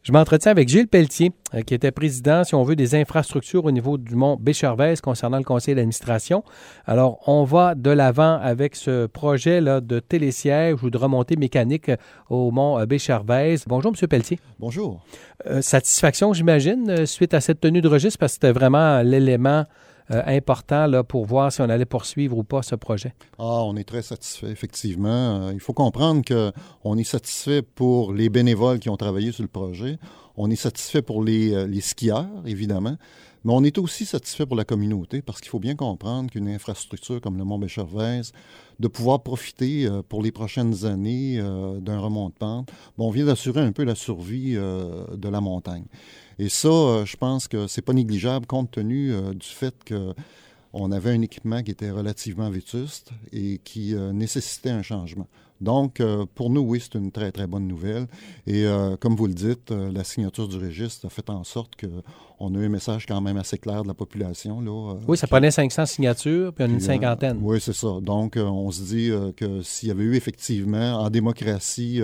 Je m'entretiens avec Gilles Pelletier, qui était président, si on veut, des infrastructures au niveau du mont Béchervaise concernant le conseil d'administration. Alors, on va de l'avant avec ce projet-là de télésiège ou de remontée mécanique au mont Béchervaise. Bonjour, M. Pelletier. Bonjour. Satisfaction, j'imagine, suite à cette tenue de registre, parce que c'était vraiment l'élément important là, pour voir si on allait poursuivre ou pas ce projet. On est très satisfait, effectivement. Il faut comprendre qu'on est satisfait pour les bénévoles qui ont travaillé sur le projet. On est satisfait pour les skieurs, évidemment. Mais on est aussi satisfait pour la communauté parce qu'il faut bien comprendre qu'une infrastructure comme le mont Béchervaise, de pouvoir profiter pour les prochaines années d'un remont de pente, on vient d'assurer un peu la survie de la montagne. Et ça, je pense que c'est pas négligeable compte tenu du fait qu'on avait un équipement qui était relativement vétuste et qui nécessitait un changement. Donc, pour nous, oui, c'est une très, très bonne nouvelle. Et comme vous le dites, la signature du registre a fait en sorte qu'on a eu un message quand même assez clair de la population. Là, oui, ça prenait 500 signatures, puis une cinquantaine. Oui, c'est ça. Donc, on se dit que s'il y avait eu effectivement, en démocratie,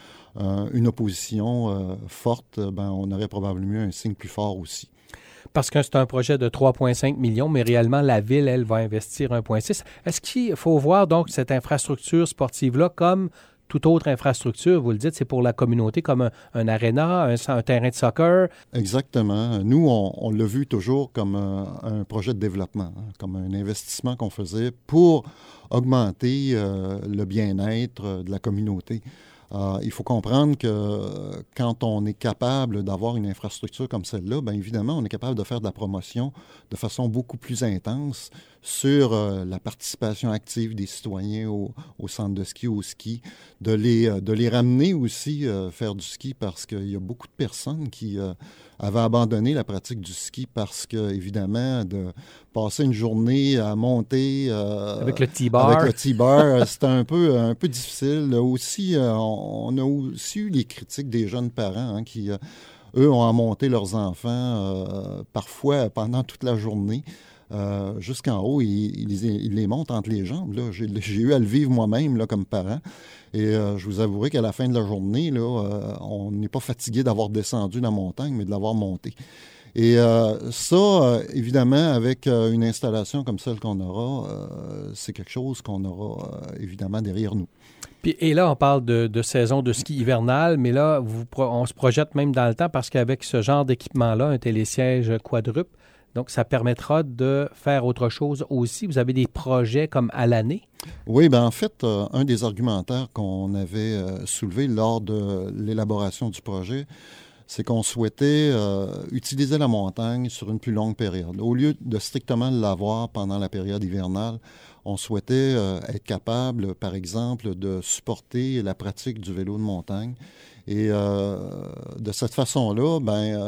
une opposition forte, on aurait probablement eu un signe plus fort aussi. Parce que c'est un projet de 3,5 millions, mais réellement, la Ville, elle, va investir 1,6. Est-ce qu'il faut voir donc cette infrastructure sportive-là comme toute autre infrastructure? Vous le dites, c'est pour la communauté, comme un aréna, un terrain de soccer? Exactement. Nous, on l'a vu toujours comme un projet de développement, comme un investissement qu'on faisait pour augmenter le bien-être de la communauté. Il faut comprendre que quand on est capable d'avoir une infrastructure comme celle-là, bien évidemment, on est capable de faire de la promotion de façon beaucoup plus intense sur la participation active des citoyens au centre de ski, au ski, de les ramener aussi faire du ski parce qu'il y a beaucoup de personnes qui avaient abandonné la pratique du ski parce que, évidemment, de passer une journée à monter avec le T-bar, c'était un peu difficile. Aussi, on a aussi eu les critiques des jeunes parents qui, eux, ont à monter leurs enfants parfois pendant toute la journée. Jusqu'en haut, ils les montent entre les jambes. Là. J'ai eu à le vivre moi-même là, comme parent. Et je vous avouerai qu'à la fin de la journée, là, on n'est pas fatigué d'avoir descendu la montagne, mais de l'avoir monté. Et ça, évidemment, avec une installation comme celle qu'on aura, c'est quelque chose qu'on aura évidemment derrière nous. Et là, on parle de saison de ski hivernale, mais là, on se projette même dans le temps parce qu'avec ce genre d'équipement-là, un télésiège quadruple, donc ça permettra de faire autre chose aussi. Vous avez des projets comme à l'année? Oui, bien en fait, un des argumentaires qu'on avait soulevé lors de l'élaboration du projet, c'est qu'on souhaitait utiliser la montagne sur une plus longue période. Au lieu de strictement l'avoir pendant la période hivernale, on souhaitait être capable, par exemple, de supporter la pratique du vélo de montagne. Et de cette façon-là,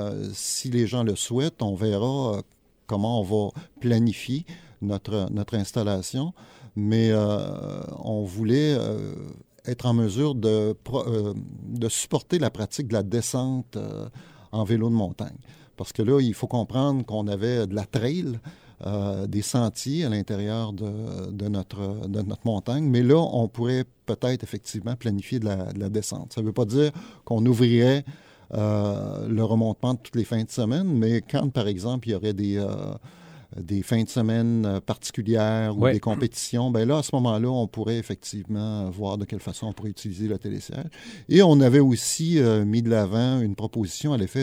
si les gens le souhaitent, on verra comment on va planifier notre installation. Mais on voulait être en mesure de supporter la pratique de la descente en vélo de montagne. Parce que là, il faut comprendre qu'on avait de la trail, des sentiers à l'intérieur de notre montagne, mais là, on pourrait peut-être effectivement planifier de la descente. Ça ne veut pas dire qu'on ouvrirait le remontement toutes les fins de semaine, mais quand, par exemple, il y aurait des fins de semaine particulières ou des compétitions, bien là, à ce moment-là, on pourrait effectivement voir de quelle façon on pourrait utiliser le télésiège. Et on avait aussi mis de l'avant une proposition à l'effet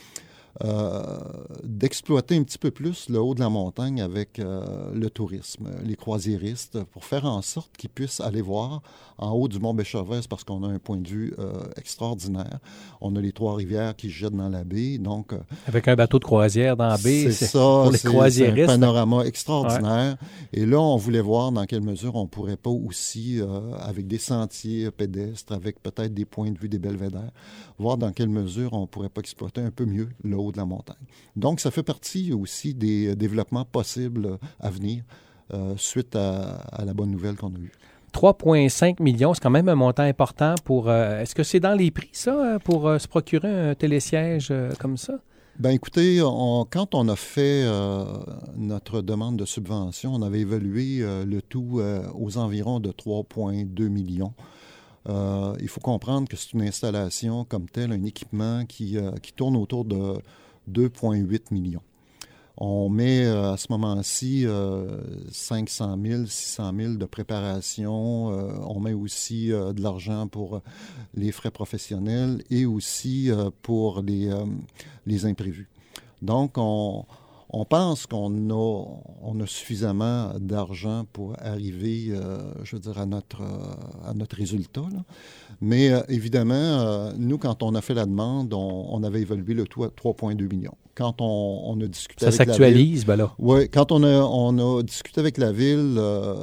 d'exploiter un petit peu plus le haut de la montagne avec le tourisme, les croisiéristes, pour faire en sorte qu'ils puissent aller voir en haut du mont Béchervaise parce qu'on a un point de vue extraordinaire. On a les Trois-Rivières qui se jettent dans la baie. Donc, avec un bateau de croisière dans la baie, c'est ça, pour les croisiéristes. C'est un panorama extraordinaire. Ouais. Et là, on voulait voir dans quelle mesure on pourrait pas aussi, avec des sentiers pédestres, avec peut-être des points de vue des belvédères, voir dans quelle mesure on pourrait pas exploiter un peu mieux le haut de la montagne. Donc, ça fait partie aussi des développements possibles à venir suite à la bonne nouvelle qu'on a eue. 3,5 millions, c'est quand même un montant important pour... est-ce que c'est dans les prix, ça, pour se procurer un télésiège comme ça? Bien, écoutez, quand on a fait notre demande de subvention, on avait évalué le tout aux environs de 3,2 millions. Il faut comprendre que c'est une installation comme telle, un équipement qui tourne autour de 2,8 millions. On met à ce moment-ci 500 000, 600 000 de préparation. On met aussi de l'argent pour les frais professionnels et aussi pour les imprévus. Donc, on pense qu'on a suffisamment d'argent pour arriver, à notre résultat, là. Mais évidemment, nous, quand on a fait la demande, on avait évalué le tout à 3,2 millions. Quand on a discuté avec la ville... Ça s'actualise, ben là. Oui, quand on a discuté avec la ville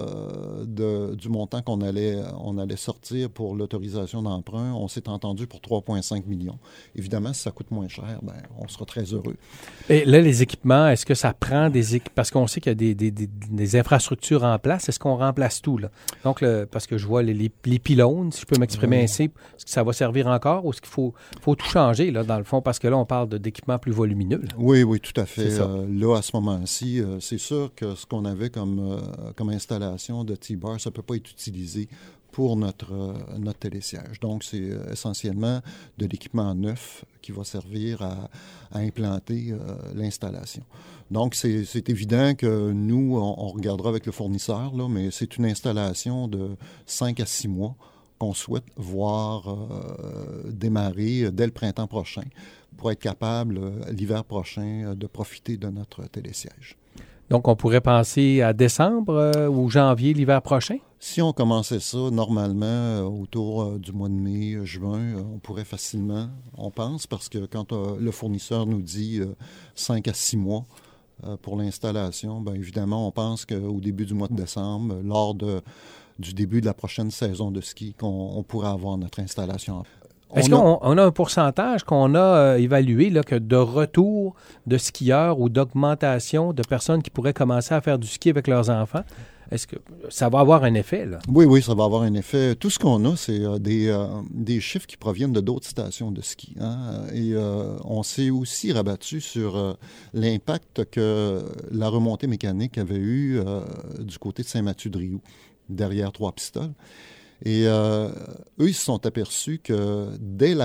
du montant qu'on allait sortir pour l'autorisation d'emprunt, on s'est entendu pour 3,5 millions. Évidemment, si ça coûte moins cher, on sera très heureux. Et là, les équipements, est-ce que ça prend des équipements? Parce qu'on sait qu'il y a des infrastructures en place. Est-ce qu'on remplace tout, là? Donc, parce que je vois les pylônes, si je peux m'exprimer ainsi, est-ce que ça va servir encore ou est-ce qu'il faut tout changer, là, dans le fond? Parce que là, on parle d'équipements plus volumineux. Là. Oui, tout à fait. Là, à ce moment-ci, c'est sûr que ce qu'on avait comme installation de T-Bar, ça ne peut pas être utilisé pour notre télésiège. Donc, c'est essentiellement de l'équipement neuf qui va servir à implanter l'installation. Donc, c'est évident que nous, on regardera avec le fournisseur, là, mais c'est une installation de 5 à 6 mois qu'on souhaite voir démarrer dès le printemps prochain pour être capable, l'hiver prochain, de profiter de notre télésiège. Donc, on pourrait penser à décembre ou janvier, l'hiver prochain? Si on commençait ça normalement autour du mois de mai, juin, on pourrait facilement, on pense, parce que quand le fournisseur nous dit 5 à 6 mois pour l'installation, bien évidemment, on pense qu'au début du mois de décembre, lors du début de la prochaine saison de ski, qu'on pourrait avoir notre installation. Est-ce qu'on a un pourcentage qu'on a évalué là, que de retour de skieurs ou d'augmentation de personnes qui pourraient commencer à faire du ski avec leurs enfants? Est-ce que ça va avoir un effet, là? Oui, ça va avoir un effet. Tout ce qu'on a, c'est des chiffres qui proviennent de d'autres stations de ski. Hein? Et on s'est aussi rabattu sur l'impact que la remontée mécanique avait eu du côté de Saint-Mathieu-de-Rioux, derrière Trois-Pistoles. Et eux, ils se sont aperçus que dès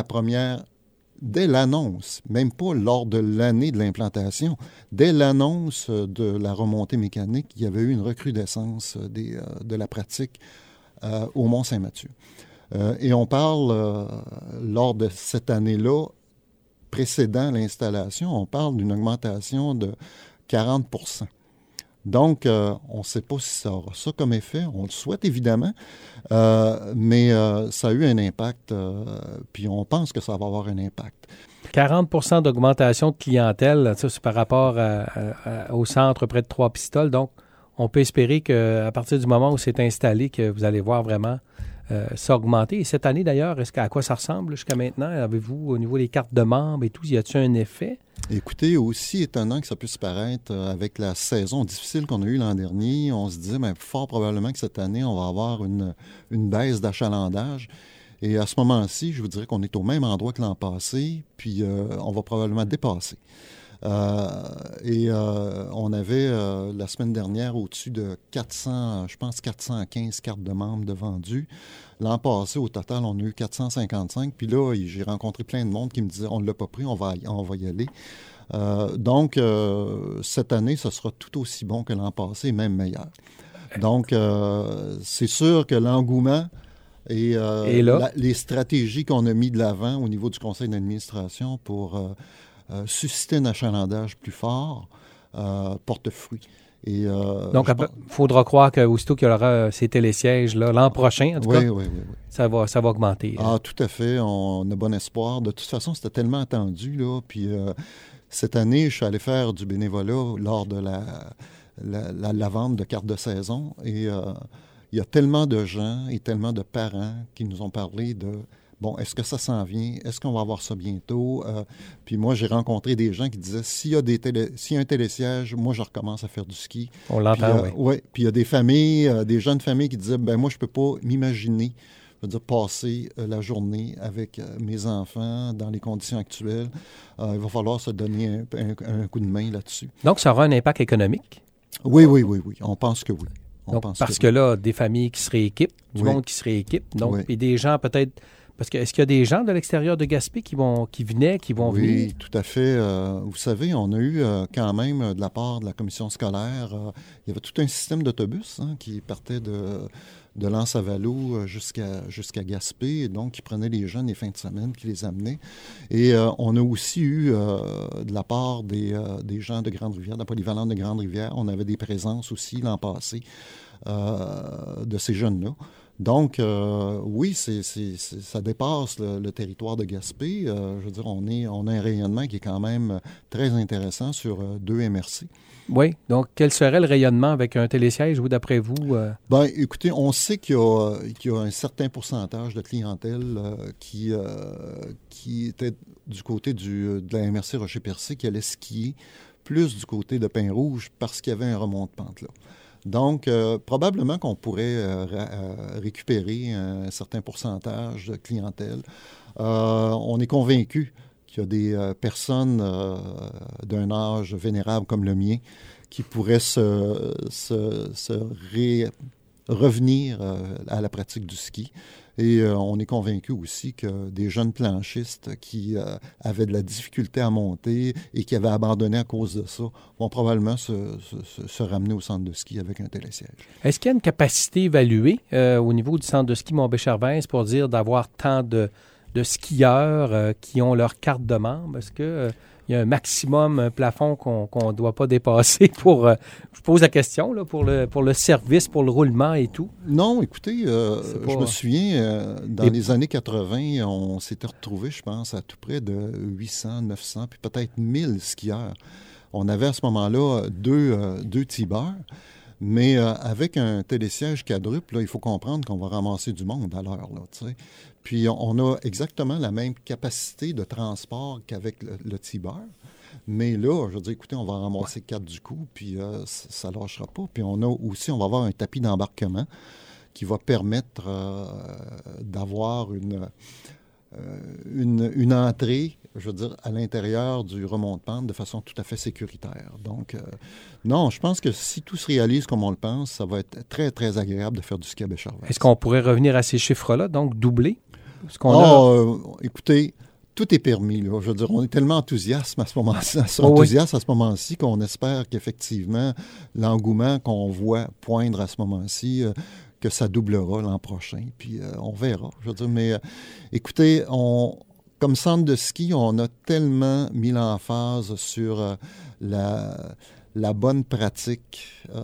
l'annonce, même pas lors de l'année de l'implantation, dès l'annonce de la remontée mécanique, il y avait eu une recrudescence de la pratique au Mont-Saint-Mathieu. Et on parle, lors de cette année-là, précédant l'installation, on parle d'une augmentation de 40 %. Donc, on ne sait pas si ça aura ça comme effet. On le souhaite, évidemment, mais ça a eu un impact, puis on pense que ça va avoir un impact. 40 % d'augmentation de clientèle, ça, c'est par rapport au centre près de Trois-Pistoles. Donc, on peut espérer qu'à partir du moment où c'est installé, que vous allez voir vraiment ça augmenter. Et cette année, d'ailleurs, à quoi ça ressemble jusqu'à maintenant? Avez-vous, au niveau des cartes de membres et tout, y a-t-il un effet? Écoutez, aussi étonnant que ça puisse paraître avec la saison difficile qu'on a eue l'an dernier, on se disait fort probablement que cette année, on va avoir une baisse d'achalandage. Et à ce moment-ci, je vous dirais qu'on est au même endroit que l'an passé, puis on va probablement dépasser. On avait la semaine dernière au-dessus de 415 cartes de membres de vendus. L'an passé, au total, on a eu 455. Puis là, j'ai rencontré plein de monde qui me disait « on ne l'a pas pris, on va y aller ». Donc, cette année, ce sera tout aussi bon que l'an passé, même meilleur. Donc, c'est sûr que l'engouement et les stratégies qu'on a mis de l'avant au niveau du conseil d'administration pour susciter un achalandage plus fort porte fruit. Et, donc, il faudra croire qu'aussitôt qu'il y aura ces télésièges là, l'an prochain, en tout cas, ça va augmenter. Ah, tout à fait. On a bon espoir. De toute façon, c'était tellement attendu, là. Puis cette année, je suis allé faire du bénévolat lors de la vente de cartes de saison. Et il y a tellement de gens et tellement de parents qui nous ont parlé de bon, est-ce que ça s'en vient? Est-ce qu'on va avoir ça bientôt? Puis moi, j'ai rencontré des gens qui disaient, s'il y a un télésiège, moi, je recommence à faire du ski. On l'entend, oui. Oui, puis il y a des familles, des jeunes familles qui disaient, moi, je ne peux pas m'imaginer, passer la journée avec mes enfants dans les conditions actuelles. Il va falloir se donner un coup de main là-dessus. Donc, ça aura un impact économique? Oui. On pense que oui. Donc, parce que là, des familles qui se rééquipent, du monde qui se rééquipe, donc, et des gens peut-être... Parce que est-ce qu'il y a des gens de l'extérieur de Gaspé qui vont venir? Oui, tout à fait. Vous savez, on a eu quand même de la part de la commission scolaire, il y avait tout un système d'autobus qui partait de L'Anse-à-Valleau jusqu'à Gaspé, et donc qui prenait les jeunes les fins de semaine, qui les amenait. Et on a aussi eu de la part des gens de Grande-Rivière, de la polyvalente de Grande-Rivière, on avait des présences aussi l'an passé de ces jeunes-là. Donc, oui, ça dépasse le territoire de Gaspé. Je veux dire, on a un rayonnement qui est quand même très intéressant sur 2 MRC. Oui. Donc, quel serait le rayonnement avec un télésiège, vous, d'après vous? Bien, écoutez, on sait qu'il y a un certain pourcentage de clientèle qui était du côté de la MRC Rocher-Percé, qui allait skier plus du côté de Pin-Rouge parce qu'il y avait un remont de pente là. Donc, probablement qu'on pourrait récupérer un certain pourcentage de clientèle. On est convaincu qu'il y a des personnes d'un âge vénérable comme le mien qui pourraient revenir à la pratique du ski. Et on est convaincu aussi que des jeunes planchistes qui avaient de la difficulté à monter et qui avaient abandonné à cause de ça vont probablement se ramener au centre de ski avec un télésiège. Est-ce qu'il y a une capacité évaluée au niveau du centre de ski Mont-Béchervaise pour dire d'avoir tant de skieurs qui ont leur carte de membre? Est-ce qu'il y a un maximum, un plafond qu'on ne doit pas dépasser pour... je pose la question, là, pour le service, pour le roulement et tout. Non, écoutez, je me souviens, dans les années 80, on s'était retrouvés, je pense, à tout près de 800, 900, puis peut-être 1000 skieurs. On avait à ce moment-là deux T-bars, mais avec un télésiège quadruple, là, il faut comprendre qu'on va ramasser du monde à l'heure, là, tu sais. Puis on a exactement la même capacité de transport qu'avec le T-bar. Mais là, je veux dire, écoutez, on va ramasser 4 du coup, puis ça ne lâchera pas. Puis on va avoir un tapis d'embarquement qui va permettre d'avoir une entrée, je veux dire, à l'intérieur du remont de pente de façon tout à fait sécuritaire. Donc, non, je pense que si tout se réalise comme on le pense, ça va être très, très agréable de faire du ski à Béchervaise. Est-ce qu'on pourrait revenir à ces chiffres-là, donc doubler? Écoutez, tout est permis, là. Je veux dire, on est tellement enthousiaste à ce moment-ci qu'on espère qu'effectivement, l'engouement qu'on voit poindre à ce moment-ci, que ça doublera l'an prochain. Puis on verra. Je veux dire, mais écoutez, comme centre de ski, on a tellement mis l'emphase sur la bonne pratique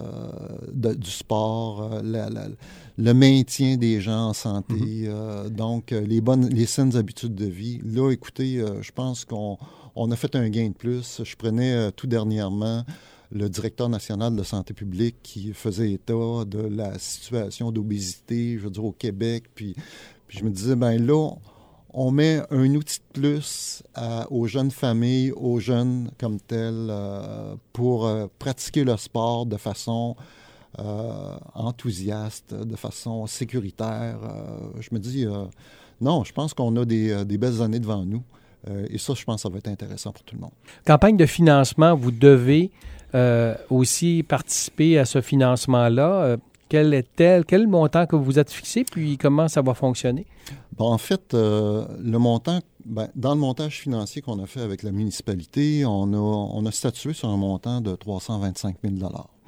du sport, le maintien des gens en santé, donc les saines habitudes de vie. Là, écoutez, je pense qu'on a fait un gain de plus. Je prenais tout dernièrement le directeur national de santé publique qui faisait état de la situation d'obésité, je veux dire, au Québec. Puis je me disais, bien là, on met un outil de plus aux jeunes familles, aux jeunes comme tels, pour pratiquer le sport de façon enthousiaste, de façon sécuritaire. Je me dis, non, je pense qu'on a des belles années devant nous. Et ça, je pense que ça va être intéressant pour tout le monde. Campagne de financement, vous devez aussi participer à ce financement-là. Quel montant que vous vous êtes fixé, puis comment ça va fonctionner? Bon, en fait, le montant, dans le montage financier qu'on a fait avec la municipalité, on a statué sur un montant de 325 000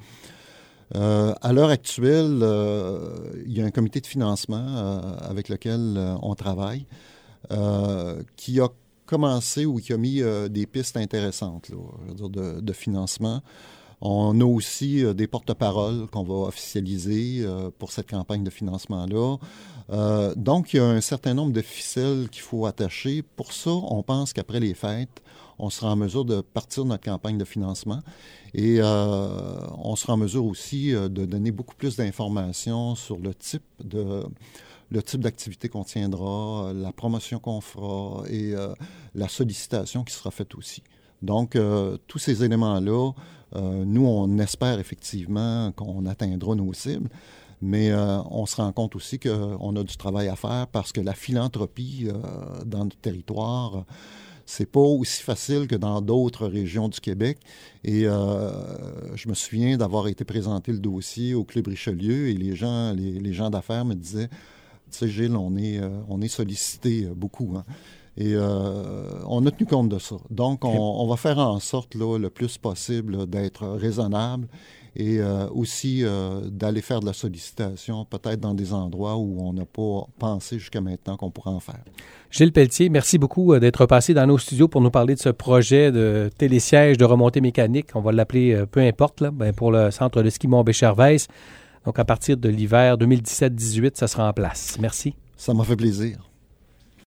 $. À l'heure actuelle, il y a un comité de financement avec lequel on travaille qui a commencé ou qui a mis des pistes intéressantes là, je veux dire, de financement. On a aussi des porte-paroles qu'on va officialiser pour cette campagne de financement-là. Donc, il y a un certain nombre de ficelles qu'il faut attacher. Pour ça, on pense qu'après les fêtes, on sera en mesure de partir de notre campagne de financement et on sera en mesure aussi de donner beaucoup plus d'informations sur le type d'activité qu'on tiendra, la promotion qu'on fera et la sollicitation qui sera faite aussi. Donc, tous ces éléments-là, nous, on espère effectivement qu'on atteindra nos cibles, mais on se rend compte aussi qu'on a du travail à faire parce que la philanthropie dans notre territoire, C'est pas aussi facile que dans d'autres régions du Québec. Et je me souviens d'avoir été présenter le dossier au Club Richelieu et les gens d'affaires me disaient, tu sais, Gilles, on est sollicité beaucoup, hein. Et on a tenu compte de ça. Donc, on va faire en sorte, là, le plus possible, là, d'être raisonnable et aussi d'aller faire de la sollicitation, peut-être dans des endroits où on n'a pas pensé jusqu'à maintenant qu'on pourrait en faire. Gilles Pelletier, merci beaucoup d'être passé dans nos studios pour nous parler de ce projet de télésiège de remontée mécanique. On va l'appeler peu importe, là, pour le centre de ski Mont-Béchervaise. Donc, à partir de l'hiver 2017-18, ça sera en place. Merci. Ça m'a fait plaisir.